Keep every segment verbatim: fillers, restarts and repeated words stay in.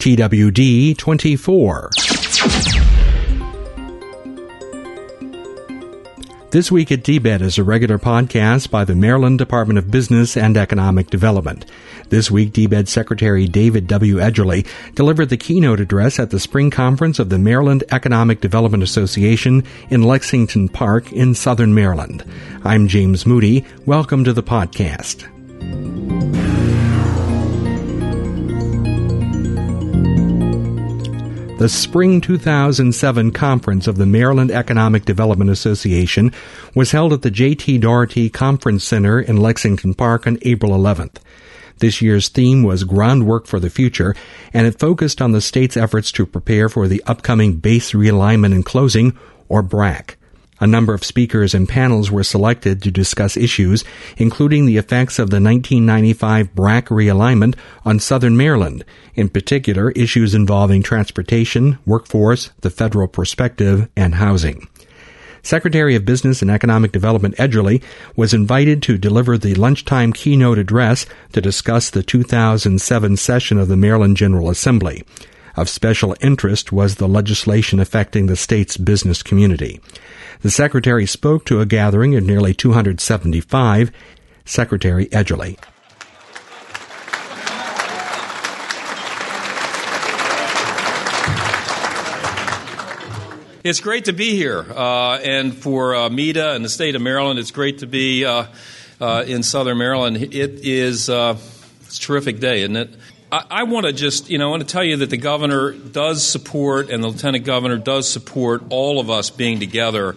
T W D twenty-four. This Week at D B E D is a regular podcast by the Maryland Department of Business and Economic Development. This week, D B E D Secretary David W. Edgerly delivered the keynote address at the spring conference of the Maryland Economic Development Association in Lexington Park in Southern Maryland. I'm James Moody. Welcome to the podcast. The Spring two thousand seven conference of the Maryland Economic Development Association was held at the J T. Doherty Conference Center in Lexington Park on April eleventh. This year's theme was Groundwork for the Future, and it focused on the state's efforts to prepare for the upcoming Base Realignment and Closing, or B R A C. A number of speakers and panels were selected to discuss issues, including the effects of the nineteen ninety-five B R A C realignment on Southern Maryland, in particular issues involving transportation, workforce, the federal perspective, and housing. Secretary of Business and Economic Development Edgerly was invited to deliver the lunchtime keynote address to discuss the two thousand seven session of the Maryland General Assembly. Of special interest was the legislation affecting the state's business community. The Secretary spoke to a gathering of nearly two hundred seventy-five. Secretary Edgerly. It's great to be here, uh, and for uh, MEDA and the state of Maryland, it's great to be uh, uh, in Southern Maryland. It is uh, it's a terrific day, isn't it? I, I want to just, you know, I want to tell you that the governor does support, and the lieutenant governor does support all of us being together.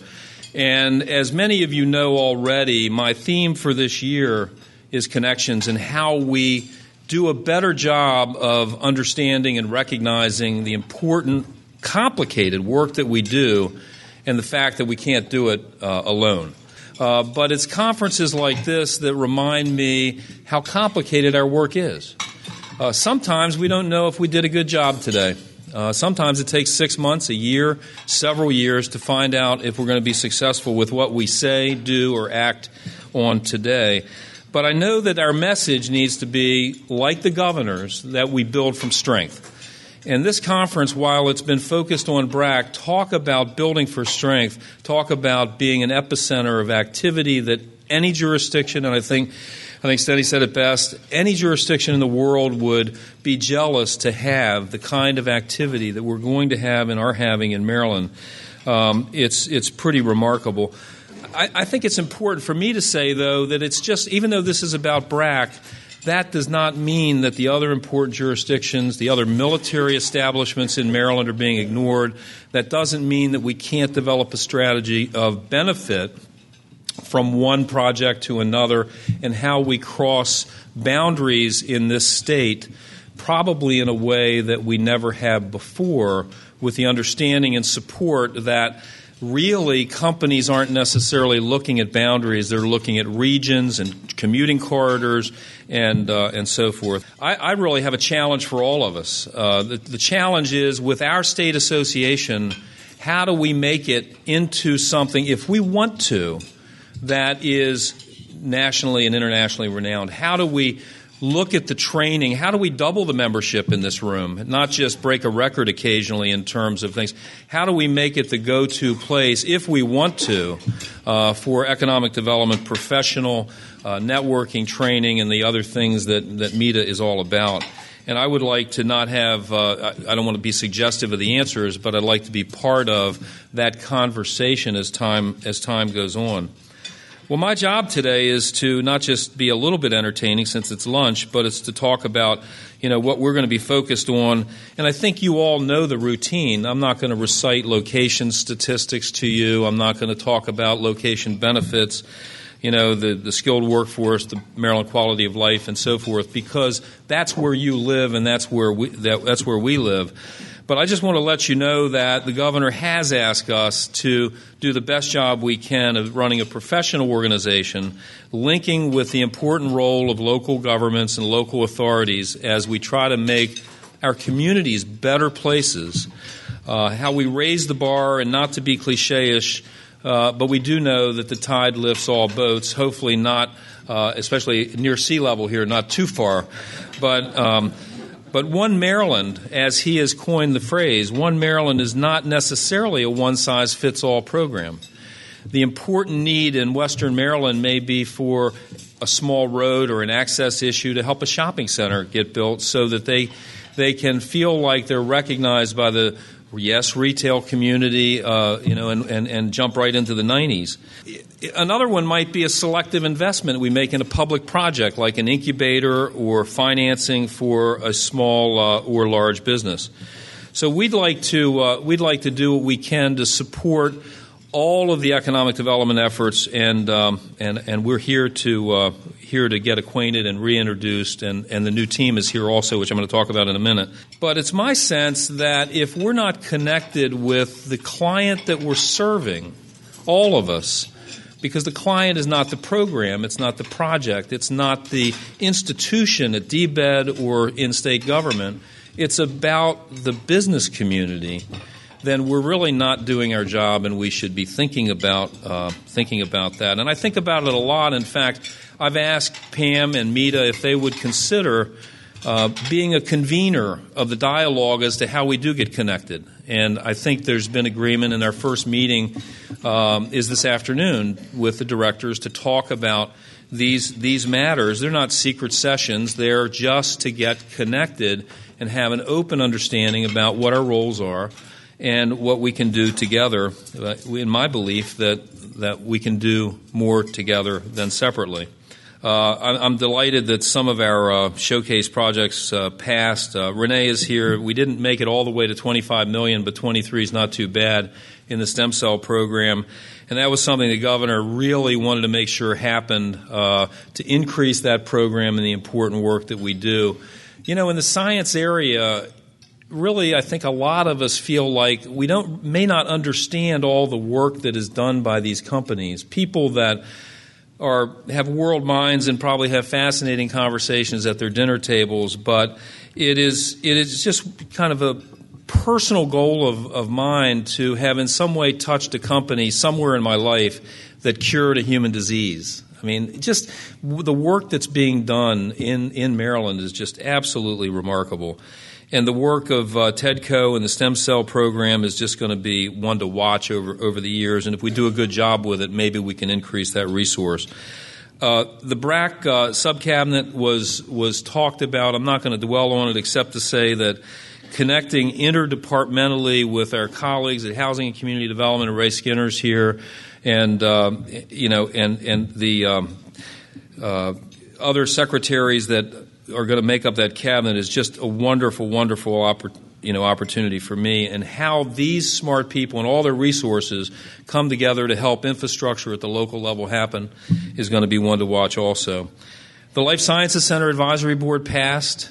And as many of you know already, my theme for this year is connections and how we do a better job of understanding and recognizing the important complicated work that we do and the fact that we can't do it uh, alone. Uh, but it's conferences like this that remind me how complicated our work is. Uh, sometimes we don't know if we did a good job today. Uh, sometimes it takes six months, a year, several years to find out if we're going to be successful with what we say, do, or act on today. But I know that our message needs to be, like the governor's, that we build from strength. And this conference, while it's been focused on B R A C, talk about building for strength, talk about being an epicenter of activity that any jurisdiction, and I think I think Steady said it best, any jurisdiction in the world would be jealous to have the kind of activity that we're going to have and are having in Maryland. Um, it's it's pretty remarkable. I, I think it's important for me to say, though, that it's just, even though this is about B R A C, that does not mean that the other important jurisdictions, the other military establishments in Maryland are being ignored. That doesn't mean that we can't develop a strategy of benefit from one project to another and how we cross boundaries in this state, probably in a way that we never have before, with the understanding and support that really companies aren't necessarily looking at boundaries. They're looking at regions and commuting corridors and uh, and so forth. I, I really have a challenge for all of us. Uh, the, the challenge is, with our state association, how do we make it into something, if we want to, that is nationally and internationally renowned? How do we look at the training? How do we double the membership in this room, not just break a record occasionally in terms of things? How do we make it the go-to place, if we want to, uh, for economic development, professional uh, networking, training, and the other things that, that MEDA is all about? And I would like to not have, uh, I don't want to be suggestive of the answers, but I'd like to be part of that conversation as time as time goes on. Well, my job today is to not just be a little bit entertaining since it's lunch, but it's to talk about, you know, what we're going to be focused on. And I think you all know the routine. I'm not going to recite location statistics to you. I'm not going to talk about location benefits, you know, the, the skilled workforce, the Maryland quality of life, and so forth, because that's where you live and that's where we, that, that's where we live. But I just want to let you know that the governor has asked us to do the best job we can of running a professional organization, linking with the important role of local governments and local authorities as we try to make our communities better places, uh, how we raise the bar, and not to be cliche-ish, uh, but we do know that the tide lifts all boats, hopefully not, uh, especially near sea level here, not too far, but... Um, But One Maryland, as he has coined the phrase, One Maryland is not necessarily a one-size-fits-all program. The important need in Western Maryland may be for a small road or an access issue to help a shopping center get built so that they they can feel like they're recognized by the, yes, retail community, uh, you know, and, and, and jump right into the nineties. Another one might be a selective investment we make in a public project like an incubator or financing for a small uh, or large business. So we'd like to uh, we'd like to do what we can to support all of the economic development efforts, and um, and and we're here to uh, here to get acquainted and reintroduced, and, and the new team is here also, which I'm going to talk about in a minute. But it's my sense that if we're not connected with the client that we're serving, all of us, because the client is not the program, it's not the project, it's not the institution at D B E D or in state government, it's about the business community, then we're really not doing our job, and we should be thinking about uh, thinking about that. And I think about it a lot. In fact, I've asked Pam and Mita if they would consider uh, being a convener of the dialogue as to how we do get connected. And I think there's been agreement, in our first meeting um, is this afternoon with the directors to talk about these these matters. They're not secret sessions. They're just to get connected and have an open understanding about what our roles are and what we can do together. Uh, in my belief that that we can do more together than separately. Uh, I'm delighted that some of our uh, showcase projects uh, passed. Uh, Renee is here. We didn't make it all the way to twenty-five million dollars, but twenty-three is not too bad in the stem cell program. And that was something the governor really wanted to make sure happened uh, to increase that program and the important work that we do. You know, in the science area, really, I think a lot of us feel like we don't may not understand all the work that is done by these companies. People that are have world minds and probably have fascinating conversations at their dinner tables, but it is it is just kind of a personal goal of, of mine to have in some way touched a company somewhere in my life that cured a human disease. I mean, just the work that's being done in, in Maryland is just absolutely remarkable. And the work of uh, TEDCO and the stem cell program is just going to be one to watch over, over the years. And if we do a good job with it, maybe we can increase that resource. Uh, the B R A C uh, subcabinet was was talked about. I'm not going to dwell on it except to say that connecting interdepartmentally with our colleagues at Housing and Community Development, and Ray Skinner's here, and um, you know, and and the um, uh, other secretaries that are going to make up that cabinet is just a wonderful, wonderful oppor- you know, opportunity for me. And how these smart people and all their resources come together to help infrastructure at the local level happen is going to be one to watch also. The Life Sciences Center Advisory Board passed.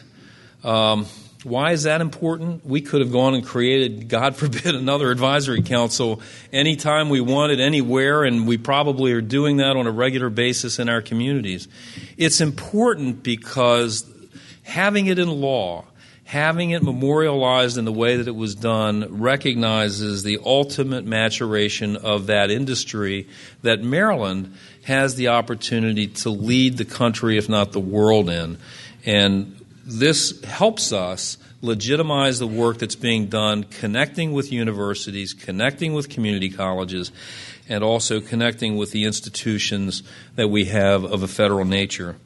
Um, why is that important? We could have gone and created, God forbid, another advisory council anytime we wanted, anywhere, and we probably are doing that on a regular basis in our communities. It's important because having it in law, having it memorialized in the way that it was done, recognizes the ultimate maturation of that industry that Maryland has the opportunity to lead the country, if not the world, in. And this helps us legitimize the work that's being done, connecting with universities, connecting with community colleges, and also connecting with the institutions that we have of a federal nature.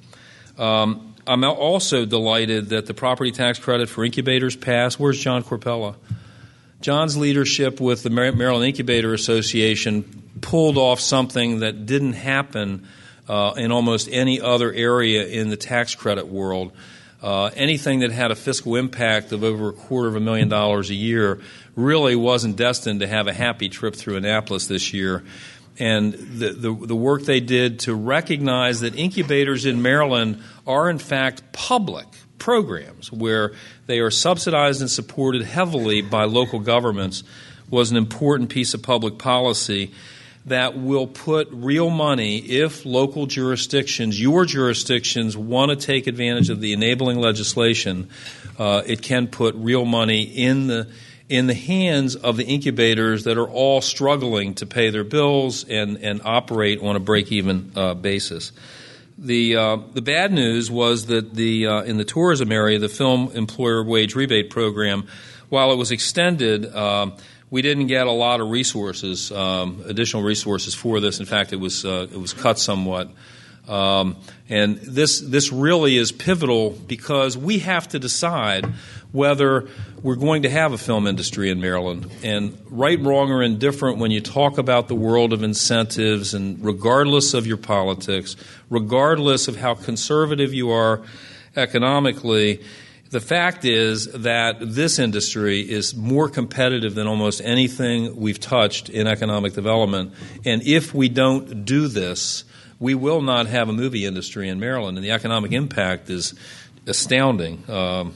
Um, I'm also delighted that the property tax credit for incubators passed. Where's John Corpella? John's leadership with the Maryland Incubator Association pulled off something that didn't happen uh, in almost any other area in the tax credit world. Uh, anything that had a fiscal impact of over a quarter of a million dollars a year really wasn't destined to have a happy trip through Annapolis this year. And the, the, the work they did to recognize that incubators in Maryland are, in fact, public programs where they are subsidized and supported heavily by local governments was an important piece of public policy that will put real money, if local jurisdictions, your jurisdictions, want to take advantage of the enabling legislation, uh, it can put real money in the in the hands of the incubators that are all struggling to pay their bills and, and operate on a break-even uh, basis. The uh, the bad news was that the uh, in the tourism area, the film employer wage rebate program, while it was extended, uh, we didn't get a lot of resources, um, additional resources for this. In fact, it was uh, it was cut somewhat. Um, and this this really is pivotal because we have to decide whether we're going to have a film industry in Maryland. And right, wrong, or indifferent, when you talk about the world of incentives, and regardless of your politics, regardless of how conservative you are economically, the fact is that this industry is more competitive than almost anything we've touched in economic development. And if we don't do this, we will not have a movie industry in Maryland, and the economic impact is astounding. Um,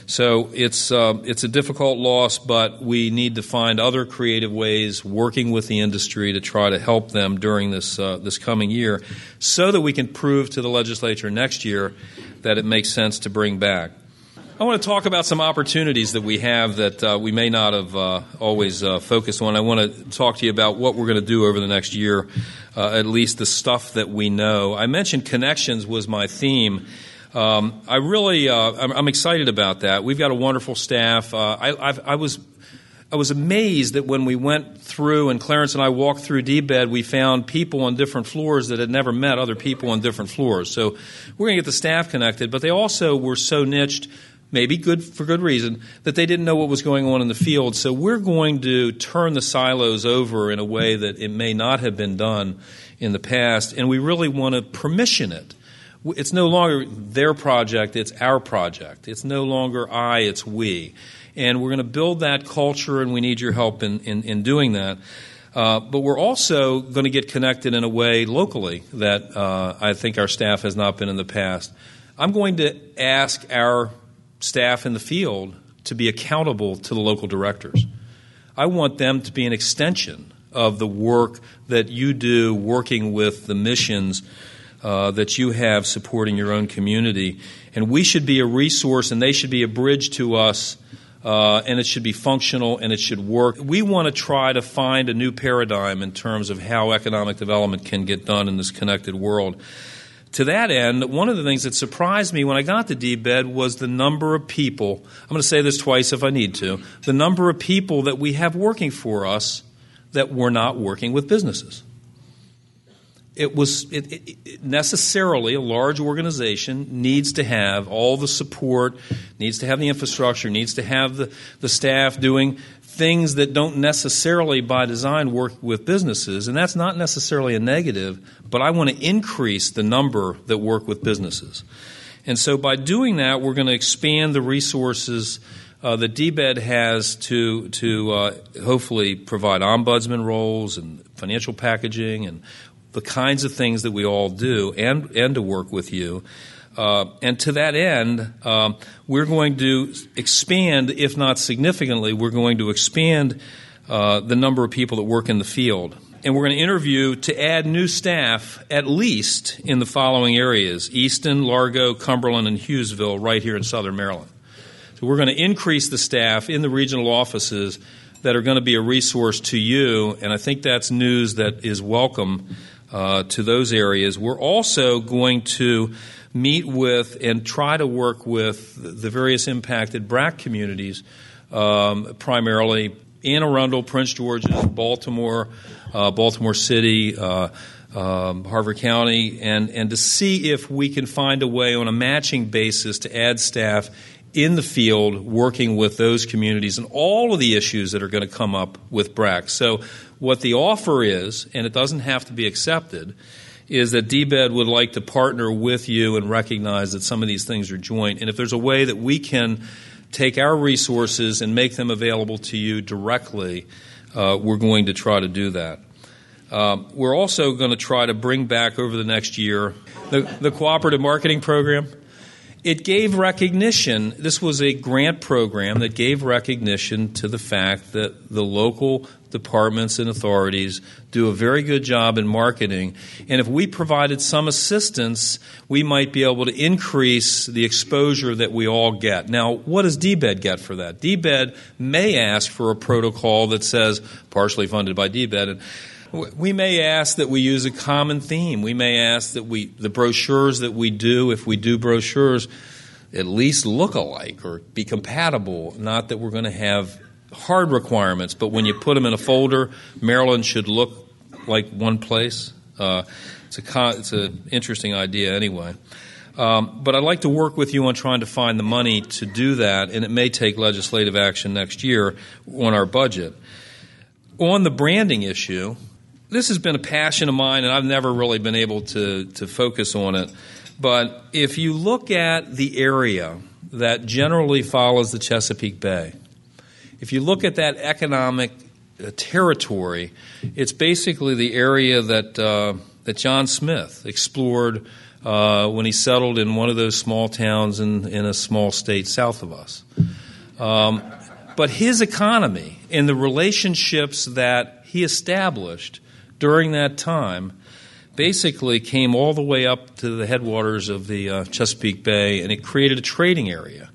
so it's uh, it's a difficult loss, but we need to find other creative ways, working with the industry to try to help them during this uh, this coming year, so that we can prove to the legislature next year that it makes sense to bring back. I want to talk about some opportunities that we have that uh, we may not have uh, always uh, focused on. I want to talk to you about what we're going to do over the next year, uh, at least the stuff that we know. I mentioned connections was my theme. Um, I really, uh, I'm, I'm excited about that. We've got a wonderful staff. Uh, I, I've, I was I was amazed that when we went through and Clarence and I walked through D B E D, we found people on different floors that had never met other people on different floors. So we're going to get the staff connected, but they also were so niched, maybe good for good reason, that they didn't know what was going on in the field. So we're going to turn the silos over in a way that it may not have been done in the past, and we really want to permission it. It's no longer their project, it's our project. It's no longer I, it's we. And we're going to build that culture, and we need your help in, in, in doing that. Uh, but we're also going to get connected in a way locally that uh, I think our staff has not been in the past. I'm going to ask our staff in the field to be accountable to the local directors. I want them to be an extension of the work that you do working with the missions uh, that you have supporting your own community. And we should be a resource, and they should be a bridge to us, uh, and it should be functional, and it should work. We want to try to find a new paradigm in terms of how economic development can get done in this connected world. To that end, one of the things that surprised me when I got to D B E D was the number of people, I'm going to say this twice if I need to, the number of people that we have working for us that were not working with businesses. It was it, it, it necessarily a large organization needs to have all the support, needs to have the infrastructure, needs to have the, the staff doing things that don't necessarily by design work with businesses, and that's not necessarily a negative, but I want to increase the number that work with businesses. And so by doing that, we're going to expand the resources uh, that D B E D has to, to uh, hopefully provide ombudsman roles and financial packaging and the kinds of things that we all do, and, and to work with you. Uh, and to that end, um, we're going to expand, if not significantly, we're going to expand uh, the number of people that work in the field. And we're going to interview to add new staff at least in the following areas: Easton, Largo, Cumberland, and Hughesville, right here in southern Maryland. So we're going to increase the staff in the regional offices that are going to be a resource to you, and I think that's news that is welcome uh, to those areas. We're also going to meet with and try to work with the various impacted B R A C communities, um, primarily Anne Arundel, Prince George's, Baltimore, uh, Baltimore City, uh, um, Harford County, and, and to see if we can find a way on a matching basis to add staff in the field working with those communities and all of the issues that are going to come up with B R A C. So what the offer is, and it doesn't have to be accepted, is that D B E D would like to partner with you and recognize that some of these things are joint. And if there's a way that we can take our resources and make them available to you directly, uh, we're going to try to do that. Um, we're also going to try to bring back over the next year the, the cooperative marketing program. It gave recognition. This was a grant program that gave recognition to the fact that the local departments and authorities do a very good job in marketing. And if we provided some assistance, we might be able to increase the exposure that we all get. Now, what does D B E D get for that? D B E D may ask for a protocol that says, partially funded by D B E D, and We may ask that we use a common theme. We may ask that we the brochures that we do, if we do brochures, at least look alike or be compatible. Not that we're going to have hard requirements, but when you put them in a folder, Maryland should look like one place. Uh, it's a con- it's an interesting idea anyway. Um, but I'd like to work with you on trying to find the money to do that, and it may take legislative action next year on our budget. On the branding issue, this has been a passion of mine, and I've never really been able to, to focus on it. But if you look at the area that generally follows the Chesapeake Bay, if you look at that economic uh, territory, it's basically the area that uh, that John Smith explored uh, when he settled in one of those small towns in, in a small state south of us. Um, but his economy and the relationships that he established during that time basically came all the way up to the headwaters of the uh, Chesapeake Bay, and it created a trading area.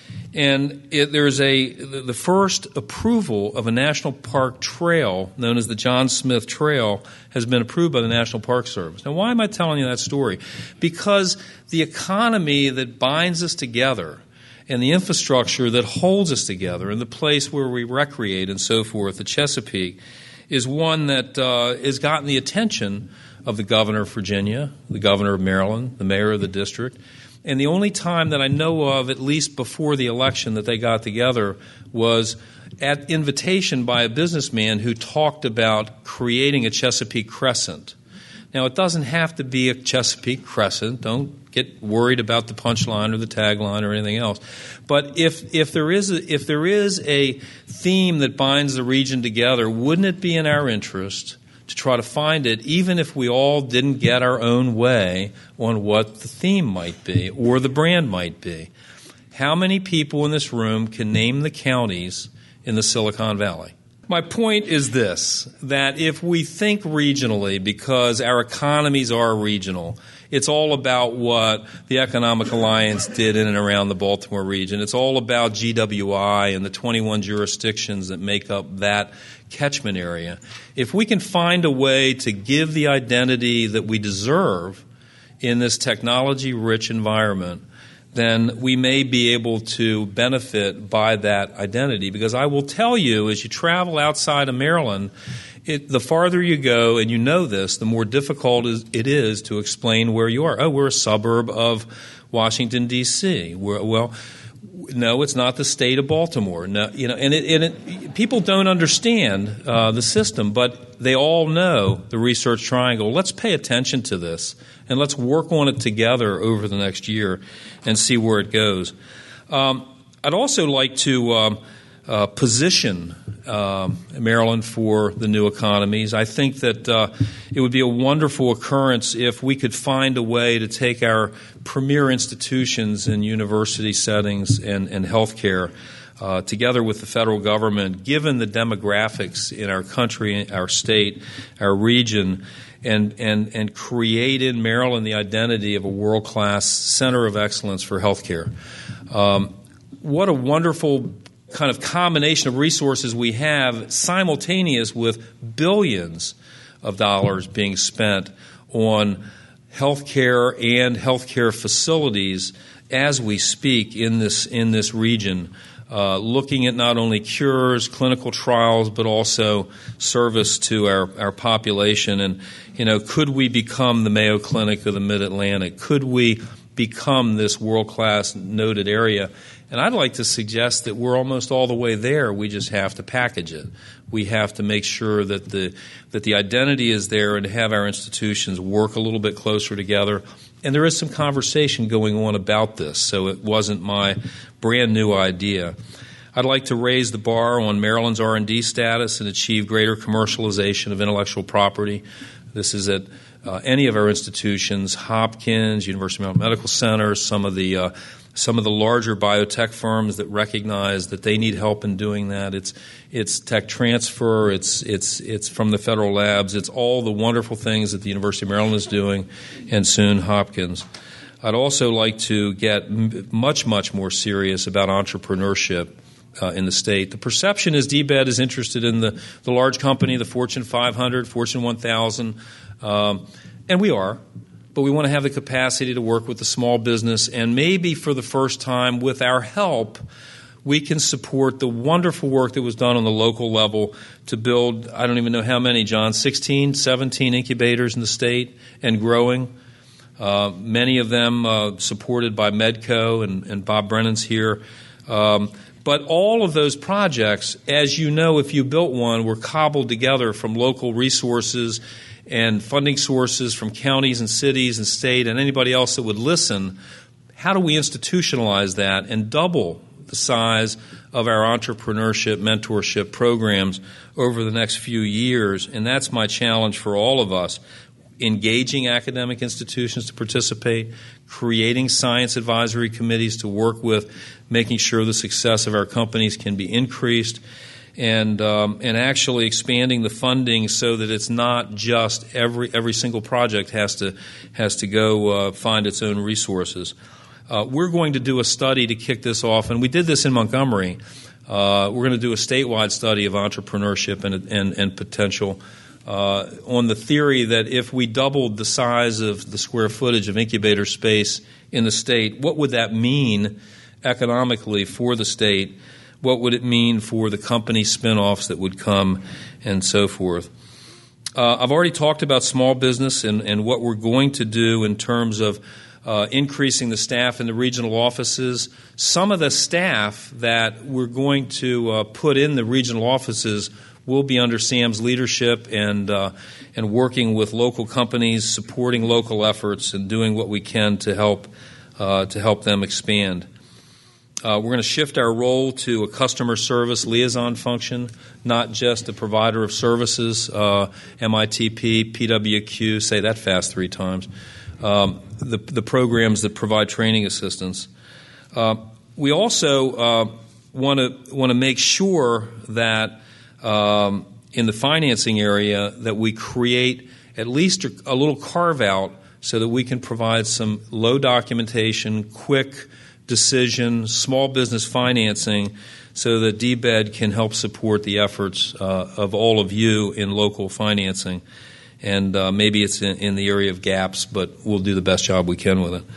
And it, there's a the first approval of a national park trail known as the John Smith Trail has been approved by the National Park Service. Now, why am I telling you that story? Because the economy that binds us together and the infrastructure that holds us together and the place where we recreate and so forth, the Chesapeake, is one that uh, has gotten the attention of the governor of Virginia, the governor of Maryland, the mayor of the district. And the only time that I know of, at least before the election, that they got together was at invitation by a businessman who talked about creating a Chesapeake Crescent. Now, it doesn't have to be a Chesapeake Crescent. Don't get worried about the punchline or the tagline or anything else. But if if there is a, if there is a theme that binds the region together, wouldn't it be in our interest to try to find it, even if we all didn't get our own way on what the theme might be or the brand might be? How many people in this room can name the counties in the Silicon Valley? My point is this, that if we think regionally, because our economies are regional, it's all about what the Economic Alliance did in and around the Baltimore region. It's all about G W I and the twenty-one jurisdictions that make up that catchment area. If we can find a way to give the identity that we deserve in this technology-rich environment, then we may be able to benefit by that identity. Because I will tell you, as you travel outside of Maryland, it, the farther you go, and you know this, the more difficult it is to explain where you are. Oh, we're a suburb of Washington, D C We're, well, no, it's not the state of Baltimore. No, you know, and, it, and it, people don't understand uh, the system, but they all know the Research Triangle. Let's pay attention to this, and let's work on it together over the next year and see where it goes. Um, I'd also like to um, uh, position uh, Maryland for the new economies. I think that uh, it would be a wonderful occurrence if we could find a way to take our premier institutions in university settings and, and healthcare uh, together with the federal government, given the demographics in our country, our state, our region, and, and, and create in Maryland the identity of a world-class center of excellence for healthcare. Um, what a wonderful kind of combination of resources we have simultaneous with billions of dollars being spent on healthcare and healthcare facilities as we speak in this in this region, uh, looking at not only cures, clinical trials, but also service to our, our population. And, you know, could we become the Mayo Clinic of the Mid-Atlantic? Could we become this world-class noted area? And I'd like to suggest that we're almost all the way there. We just have to package it. We have to make sure that the that the identity is there and have our institutions work a little bit closer together. And there is some conversation going on about this, so it wasn't my brand new idea. I'd like to raise the bar on Maryland's R and D status and achieve greater commercialization of intellectual property. This is at uh, any of our institutions, Hopkins, University of Maryland Medical Center, some of the uh, some of the larger biotech firms that recognize that they need help in doing that. It's it's tech transfer. It's it's it's from the federal labs. It's all the wonderful things that the University of Maryland is doing, and soon Hopkins. I'd also like to get m- much much more serious about entrepreneurship. uh, in the state. The perception is D B E D is interested in the, the large company, the Fortune five hundred, Fortune one thousand, um, and we are. But we want to have the capacity to work with the small business, and maybe for the first time, with our help, we can support the wonderful work that was done on the local level to build, I don't even know how many, John, sixteen, seventeen incubators in the state and growing. Uh, many of them uh, supported by Medco, and, and Bob Brennan's here. Um, but all of those projects, as you know, if you built one, were cobbled together from local resources and funding sources from counties and cities and state and anybody else that would listen. How do we institutionalize that and double the size of our entrepreneurship, mentorship programs over the next few years? And that's my challenge for all of us. Engaging academic institutions to participate, creating science advisory committees to work with, making sure the success of our companies can be increased, and um, and actually expanding the funding so that it's not just every every single project has to has to go uh, find its own resources. Uh, we're going to do a study to kick this off, and we did this in Montgomery. Uh, we're going to do a statewide study of entrepreneurship and and, and potential. Uh, on the theory that if we doubled the size of the square footage of incubator space in the state, what would that mean economically for the state? What would it mean for the company spinoffs that would come and so forth? Uh, I've already talked about small business and, and what we're going to do in terms of uh, increasing the staff in the regional offices. Some of the staff that we're going to uh, put in the regional offices will be under Sam's leadership and uh, and working with local companies, supporting local efforts, and doing what we can to help uh, to help them expand. Uh, we're going to shift our role to a customer service liaison function, not just a provider of services. Uh, M I T P, P W Q, say that fast three times. Um, the the programs that provide training assistance. Uh, we also uh, want to want to make sure that Um, in the financing area that we create at least a little carve-out so that we can provide some low documentation, quick decision, small business financing so that D B E D can help support the efforts uh, of all of you in local financing. And uh, maybe it's in, in the area of gaps, but we'll do the best job we can with it.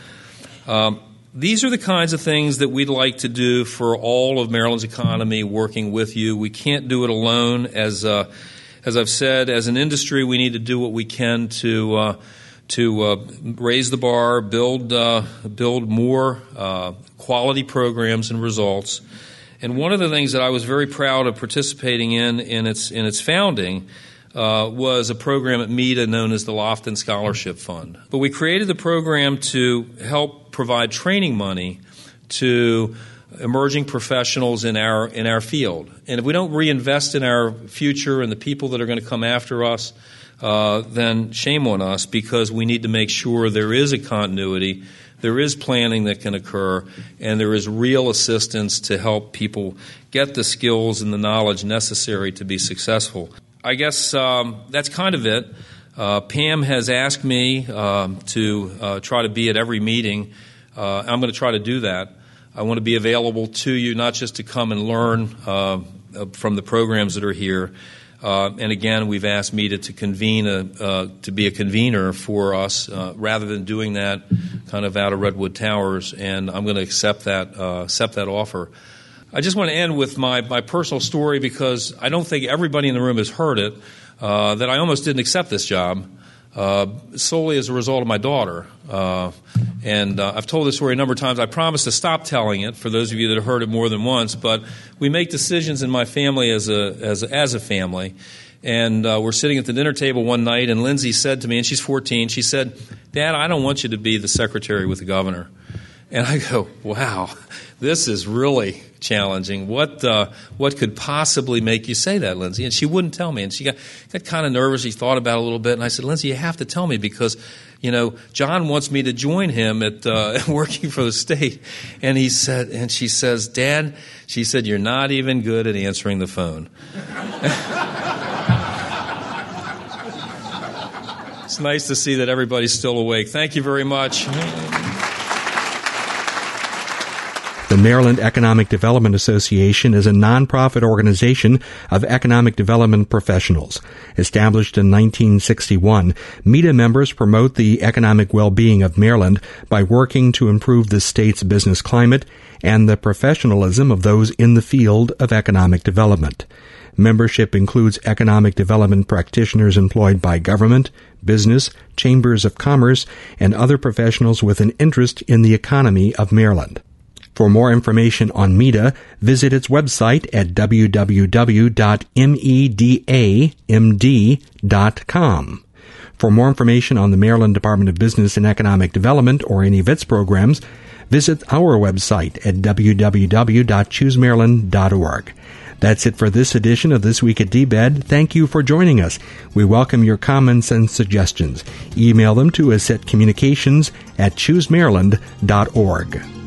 Um, These are the kinds of things that we'd like to do for all of Maryland's economy, working with you. We can't do it alone. As uh, as I've said, as an industry, we need to do what we can to uh, to uh, raise the bar, build uh, build more uh, quality programs and results. And one of the things that I was very proud of participating in in its in its founding uh, was a program at MEDA known as the Lofton Scholarship Fund. But we created the program to help provide training money to emerging professionals in our in our field. And if we don't reinvest in our future and the people that are going to come after us, uh, then shame on us, because we need to make sure there is a continuity, there is planning that can occur, and there is real assistance to help people get the skills and the knowledge necessary to be successful. I guess um, that's kind of it. Uh, Pam has asked me um, to uh, try to be at every meeting. Uh, I'm going to try to do that. I want to be available to you, not just to come and learn uh, from the programs that are here. Uh, and again, we've asked MEDA to convene a, uh, to be a convener for us, uh, rather than doing that kind of out of Redwood Towers. And I'm going to accept that uh, accept that offer. I just want to end with my my personal story, because I don't think everybody in the room has heard it. Uh, that I almost didn't accept this job uh, solely as a result of my daughter. Uh, and uh, I've told this story a number of times. I promise to stop telling it for those of you that have heard it more than once. But we make decisions in my family as a as a, as a family. And uh, we're sitting at the dinner table one night, and Lindsay said to me, and she's fourteen, she said, "Dad, I don't want you to be the secretary with the governor." And I go, wow, this is really challenging. What uh, what could possibly make you say that, Lindsay? And she wouldn't tell me. And she got, got kind of nervous. She thought about it a little bit. And I said, Lindsay, you have to tell me, because, you know, John wants me to join him at uh, working for the state. And he said, and she says, Dad, she said, you're not even good at answering the phone. It's nice to see that everybody's still awake. Thank you very much. The Maryland Economic Development Association is a nonprofit organization of economic development professionals. Established in nineteen sixty-one, MEDA members promote the economic well-being of Maryland by working to improve the state's business climate and the professionalism of those in the field of economic development. Membership includes economic development practitioners employed by government, business, chambers of commerce, and other professionals with an interest in the economy of Maryland. For more information on MEDA, visit its website at w w w dot meda m d dot com. For more information on the Maryland Department of Business and Economic Development or any of its programs, visit our website at w w w dot choose maryland dot org. That's it for this edition of This Week at D B E D. Thank you for joining us. We welcome your comments and suggestions. Email them to us at communications at choose maryland dot org.